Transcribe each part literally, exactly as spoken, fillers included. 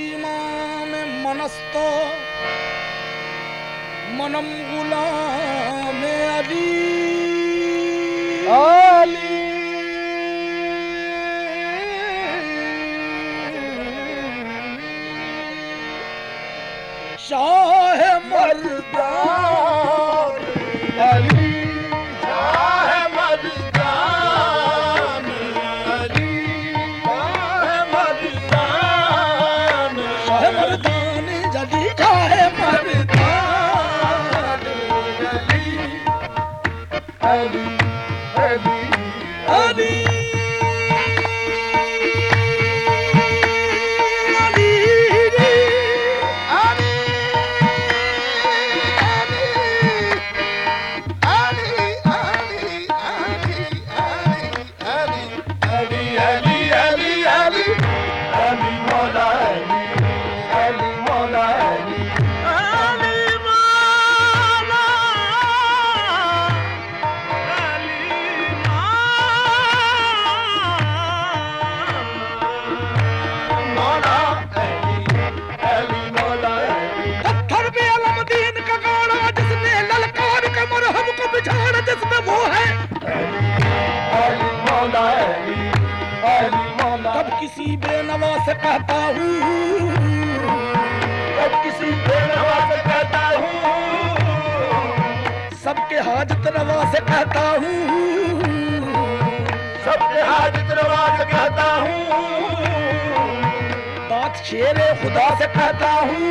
इमाम मनस्तो मनम गुलाम अली अली शाह मर्दान अली शाह मर्दान अली शाह मर्दान शाह मर्दान जली शाह मर्दान अली अली अली किसी बेनवा से कहता हूँ अब किसी बेनवा से कहता हूँ सबके हाजत रवा से कहता हूँ सबके हाजत रवा से कहता हूँ बात शेरे खुदा से कहता हूँ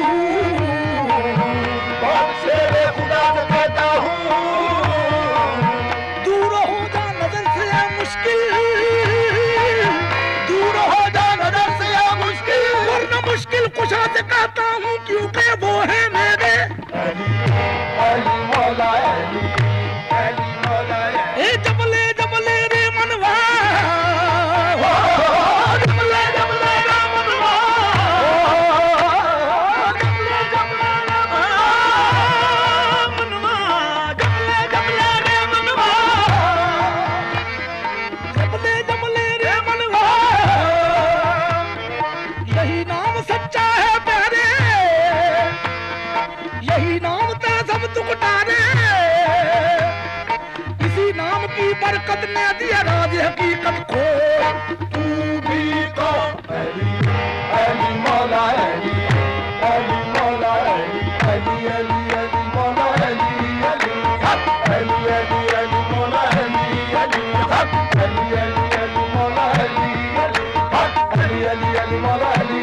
बात शेरे खुदा से कहता हूँ दूर हो जा नजर से है मुश्किल मुश्किल कुशा से कहता हूँ क्योंकि वो है मेरे अली अली मौला अली अली मौला ए जबले जबले रे मनवा जबले जबले रे मनवा जबले जबले रे मनवा जबले जबले रे मनवा जबले जबले रे मनवा यही नाम सच्चा है प्यारे यही नाम तेरा सब दुखटारे इसी नाम की बरकत ने दिया राज हकीकत को तू भी को अली अली मौला अली अली मौला अली अली अली अली मौला अली अली अली अली अली मौला अली अली अली अली अली मौला अली अली अली अली अली मौला अली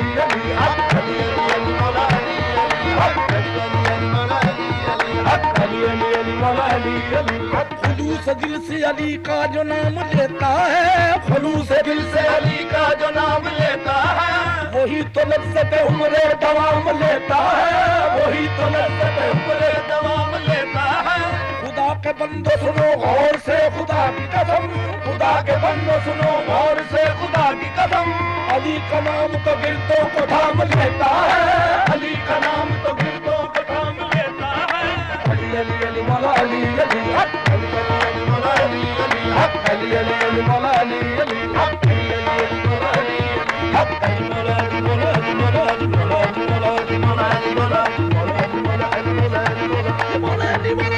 खुलूस दिल से अली का जो नाम लेता है खुलूस दिल से अली का जो नाम लेता है वही तो लज्जत उम्रे दवाम लेता है वही तो लज्जत उम्रे दवाम लेता है खुदा के बंदो सुनो गौर से खुदा की कसम खुदा के बंदो सुनो गौर से खुदा की कसम अली का नाम तो गिरदों को थाम लेता है अली का नाम तो गिरदों को थाम लेता है अली अली अली मौला अली अली अली अली मौला अली अली अली अली अली मौला अली अली अली अली मौला अली अली मौला अली मौला अली मौला अली मौला अली मौला अली मौला अली मौला अली मौला अली मौला अली मौला अली मौला अली मौला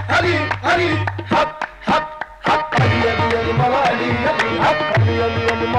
Ali Ali Ali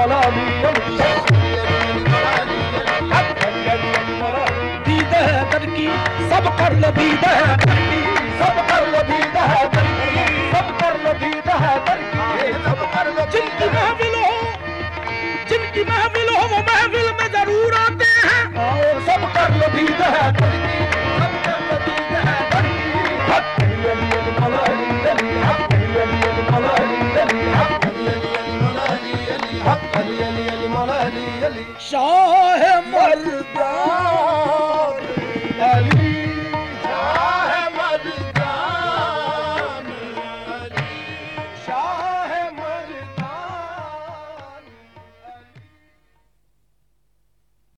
Ali Shah मर्दाना